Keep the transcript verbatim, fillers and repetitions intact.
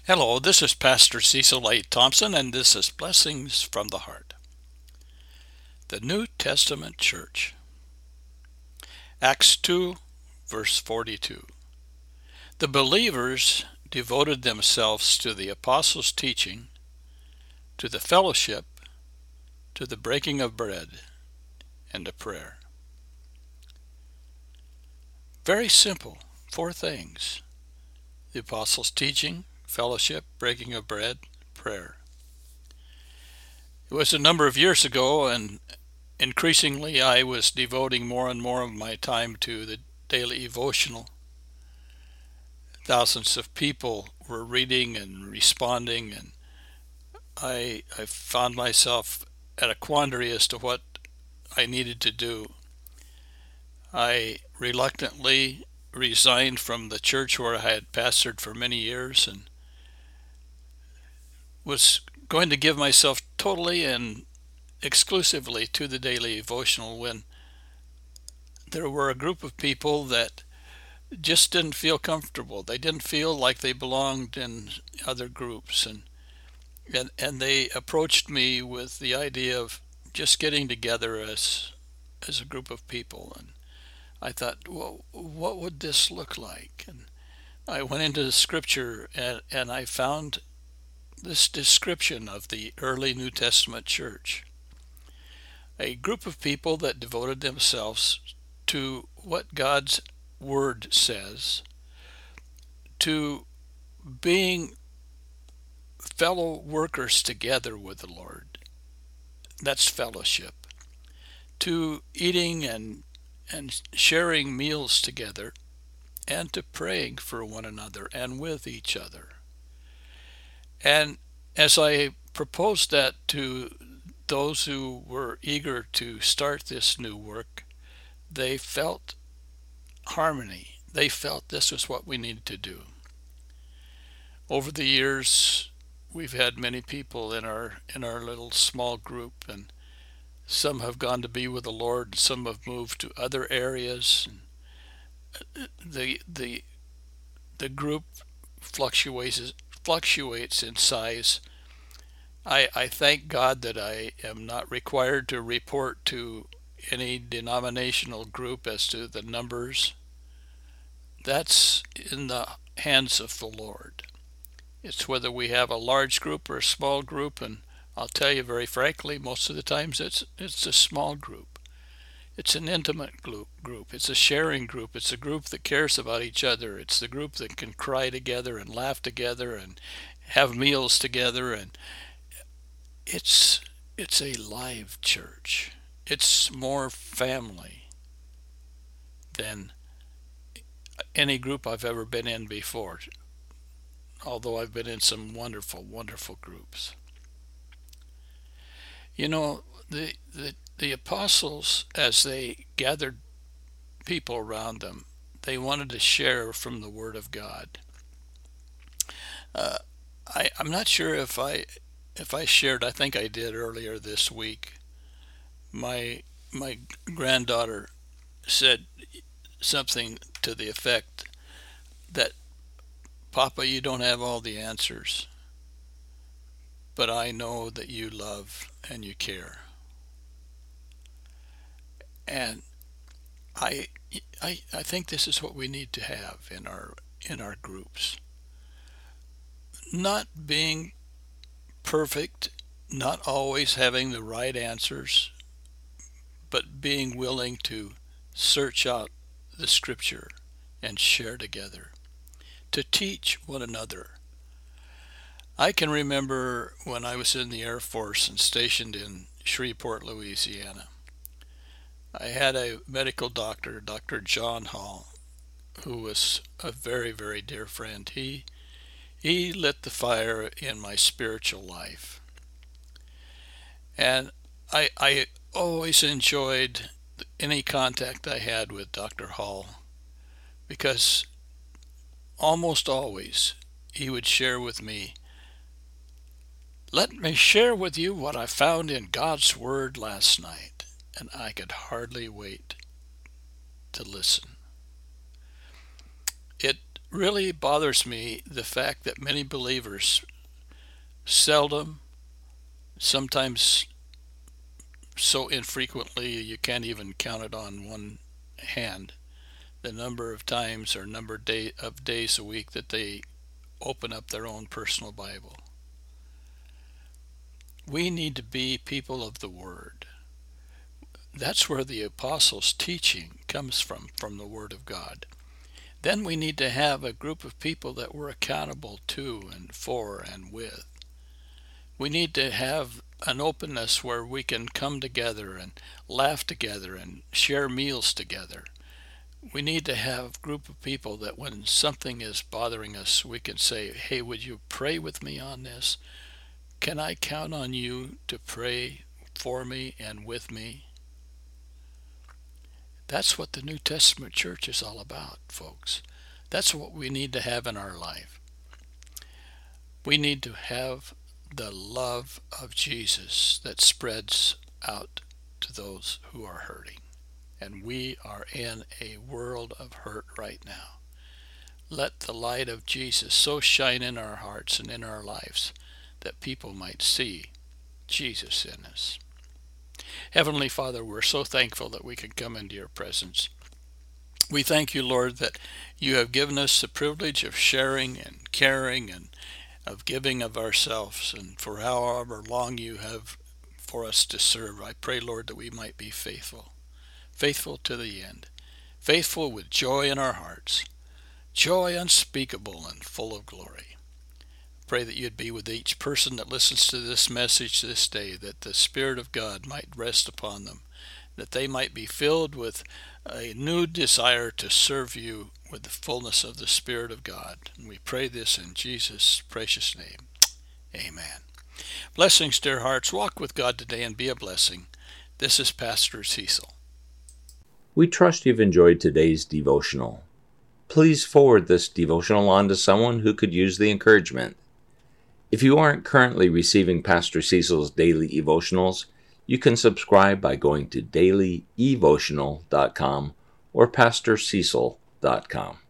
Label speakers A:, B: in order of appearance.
A: Hello, this is Pastor Cecil A. Thompson, and this is Blessings from the Heart. The New Testament Church. Acts two, verse forty-two. The believers devoted themselves to the apostles' teaching, to the fellowship, to the breaking of bread, and to prayer. Very simple, four things: the apostles' teaching, fellowship, breaking of bread, prayer. It was a number of years ago, and increasingly I was devoting more and more of my time to the daily devotional. Thousands of people were reading and responding, and I, I found myself at a quandary as to what I needed to do. I reluctantly resigned from the church where I had pastored for many years and was going to give myself totally and exclusively to the daily devotional when there were a group of people that just didn't feel comfortable. They didn't feel like they belonged in other groups, and and and they approached me with the idea of just getting together as as a group of people. And I thought, well, what would this look like? And I went into the scripture, and, and I found this description of the early New Testament church: a group of people that devoted themselves to what God's word says, to being fellow workers together with the Lord. That's fellowship. To eating and and sharing meals together, and to praying for one another and with each other. And as I proposed that to those who were eager to start this new work, they felt harmony. They felt this was what we needed to do. Over the years, we've had many people in our in our little small group, and some have gone to be with the Lord, some have moved to other areas. The the the group fluctuates fluctuates in size. I, I thank God that I am not required to report to any denominational group as to the numbers. That's in the hands of the Lord. It's whether we have a large group or a small group, and I'll tell you very frankly, most of the times it's it's a small group. It's an intimate group. It's a sharing group. It's a group that cares about each other. It's the group that can cry together and laugh together and have meals together. And it's it's a live church. It's more family than any group I've ever been in before, although I've been in some wonderful, wonderful groups. You know, the the, the apostles, as they gathered people around them, they wanted to share from the Word of God. Uh, I, I'm not sure if I if I shared. I think I did earlier this week. My my granddaughter said something to the effect that, "Papa, you don't have all the answers, but I know that you love and you care." And I I I think this is what we need to have in our in our groups. Not being perfect, not always having the right answers, but being willing to search out the scripture and share together, to teach one another. I can remember when I was in the Air Force and stationed in Shreveport, Louisiana. I had a medical doctor, Doctor John Hall, who was a very, very dear friend. He he lit the fire in my spiritual life. And I I always enjoyed any contact I had with Doctor Hall, because almost always he would share with me, "Let me share with you what I found in God's Word last night." And I could hardly wait to listen. It really bothers me the fact that many believers seldom, sometimes so infrequently you can't even count it on one hand, the number of times or number day, of days a week that they open up their own personal Bible. We need to be people of the Word. That's where the apostles' teaching comes from, from the Word of God. Then we need to have a group of people that we're accountable to and for and with. We need to have an openness where we can come together and laugh together and share meals together. We need to have a group of people that when something is bothering us, we can say, hey, would you pray with me on this? Can I count on you to pray for me and with me? That's what the New Testament church is all about, folks. That's what we need to have in our life. We need to have the love of Jesus that spreads out to those who are hurting. And we are in a world of hurt right now. Let the light of Jesus so shine in our hearts and in our lives that people might see Jesus in us. Heavenly Father, we're so thankful that we can come into your presence. We thank you, Lord, that you have given us the privilege of sharing and caring and of giving of ourselves, and for however long you have for us to serve. I pray, Lord, that we might be faithful, faithful to the end, faithful with joy in our hearts, joy unspeakable and full of glory. Pray that you'd be with each person that listens to this message this day, that the Spirit of God might rest upon them, that they might be filled with a new desire to serve you with the fullness of the Spirit of God. And we pray this in Jesus' precious name. Amen. Blessings, dear hearts. Walk with God today and be a blessing. This is Pastor Cecil.
B: We trust you've enjoyed today's devotional. Please forward this devotional on to someone who could use the encouragement. If you aren't currently receiving Pastor Cecil's daily devotionals, you can subscribe by going to daily evotional dot com or pastor cecil dot com.